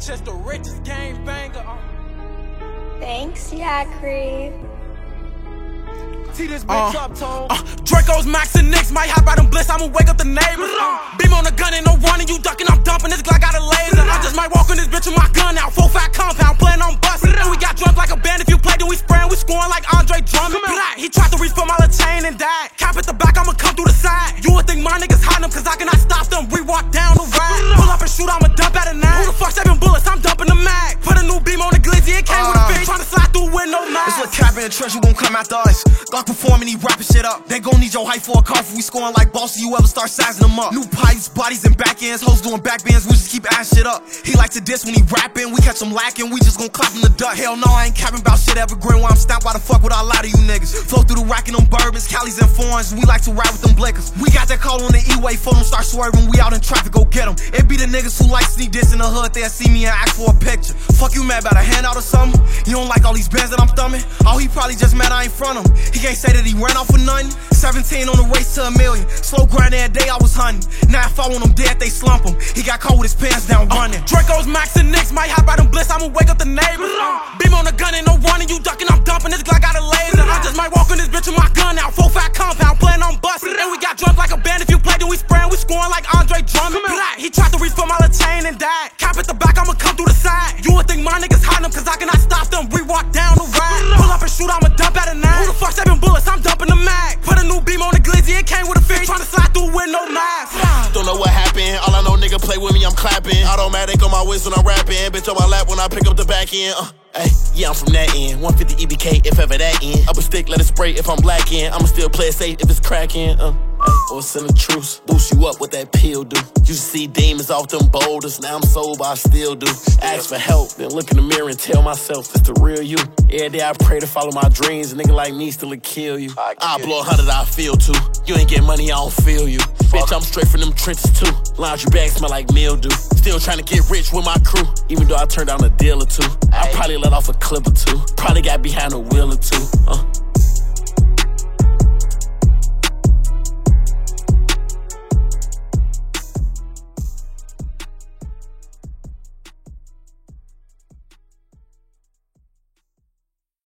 Just the richest game banger. Thanks, Yakri. See this bitch up, Tone. Dracos, Max, and Nicks might hop out and bliss. I'ma wake up the neighbors. Beam on the gun and no running. You ducking, I'm dumping. This Glock got a laser. I just might walk in this bitch with my gun out. 4-5 compound, playing on bustin'. And we got drunk like a band. If you play, then we spraying. We scoring like Andre Drummond. He tried to reach for my little chain and died. Cap at the back, I'ma come through the side. You would think my niggas hiding them, cause I cannot stop them. We walk down the ride. Pull up and shoot, I'ma dump at a 9. Who the fuck saving bullets? I'm dumping the mag. Put a new beam on the glizzy, it came with a bitch. Tryna slide through with no mask. This little cap in the trench, you won't come after us. Glock performing, he wrapping shit up. They gon' need your height for a coffee. We scoring like boss, you ever start sizing them up. New pipes, bodies, and back ends. Hoes doing back bends, we just keep ass shit up. He like to diss when he rapping, we catch him lacking. We just gon' clap him the duck. Hell no, I ain't capping about shit evergreen. While I'm stamped, why the fuck would I lie to you niggas? Flow through the rack in them bourbons, Cali's and foreigns. We like to ride with them blickers. We got that call on the E-way, phone them start swerving. We out in traffic, go get them. It be the niggas who like sneak diss in the hood. They'll see me and ask for a picture. Fuck you mad about a handout or something? You don't like all these bands that I'm thumbing? Oh, he probably just mad I ain't front him. He can't say that he ran off with nothing. 17 on the race to a million. Slow grind every day I was hunting. Now if I want him dead, they slump him. He got caught with his pants down running. Dracos, Max, and Nicks might hop out and bliss. I'ma wake up the neighbors. Beam on the gun and no running. You ducking, I'm dumping. This Glock got a laser. I just might walk in this bitch with my gun out. 4-5 compound, playing on bustin'. And we got drunk like a band. If you play, then we spraying. We scoring like Andre Drummond. He tried to reach for my little chain and died. Cap at the back, I'ma come through the side. You would think my niggas hiding them, cause I cannot stop them. We walk down the ride. Pull up and shoot, I'ma dump at a 9. Who the fuck saving bullets? I'm dumping the mag. Put a new beam on the glizzy, it came with a fish. Tryna slide through with no mask. Don't know what happened. All I know, nigga play with me, I'm clapping. Automatic on my waist when I'm rapping. Bitch on my lap when I pick up the back end. Hey, yeah, I'm from that end. 150 EBK if ever that end. Up a stick, let it spray if I'm black in. I'ma still play it safe if it's cracking. Or send a truce, boost you up what that pill do. Used to see demons off them boulders, now I'm sober, I still do. Ask for help, then look in the mirror and tell myself it's the real you. Every day I pray to follow my dreams, a nigga like me still would kill you. I blow 100, I feel too. You ain't get money, I don't feel you. Bitch, I'm straight from them trenches too. Laundry bags smell like mildew. Still trying to get rich with my crew, even though I turned down a deal or two. I probably let off a clip or two. Probably got behind a wheel or two.